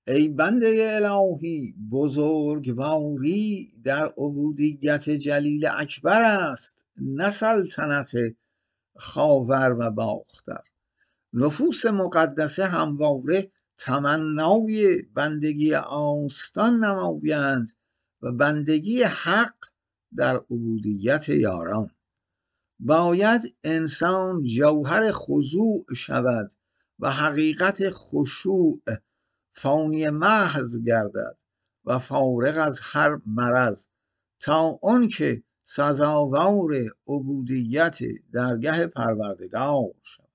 ای بنده الهی بزرگواری در عبودیت جلیل اکبر است، نه سلطنت خاور و باختر. نفوس مقدسه همواره تمنای بندگی آستان نمایند و بندگی حق در عبودیت یاران. باید انسان جوهر خضوع شود و حقیقت خشوع فانی محض گردد و فارغ از هر مرض، تا آنکه سزاوار عبودیت درگه پروردگار شود.